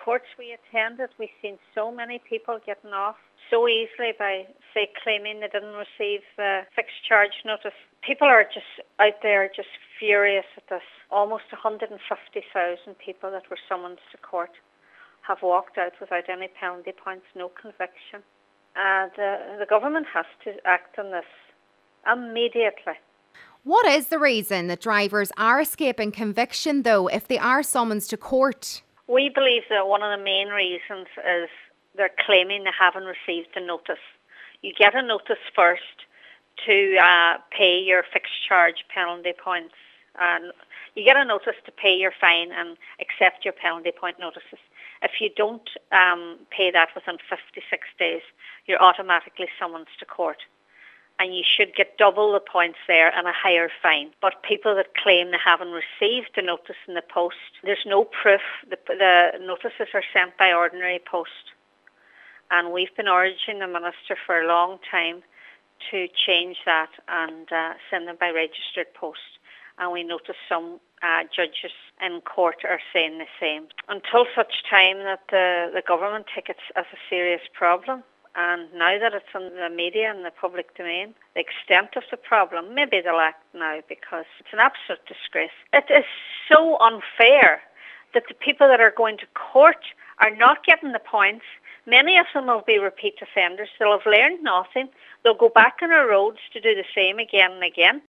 courts we attended, we've seen so many people getting off so easily by, say, claiming they didn't receive fixed charge notice. People are just out there just furious at this. Almost 150,000 people that were summoned to court have walked out without any penalty points, no conviction. The government has to act on this immediately. What is the reason that drivers are escaping conviction, though, if they are summoned to court? We believe that one of the main reasons is they're claiming they haven't received a notice. You get a notice first to pay your fixed charge penalty points. And you get a notice to pay your fine and accept your penalty point notices. If you don't pay that within 56 days, you're automatically summoned to court. And you should get double the points there and a higher fine. But people that claim they haven't received a notice in the post, there's no proof. The notices are sent by ordinary post. And we've been urging the Minister for a long time to change that and send them by registered post. And we notice some judges in court are saying the same. Until such time that the government take it as a serious problem, and now that it's in the media and the public domain, the extent of the problem, maybe they'll act now, because it's an absolute disgrace. It is so unfair that the people that are going to court are not getting the points. Many of them will be repeat offenders. They'll have learned nothing. They'll go back on our roads to do the same again and again.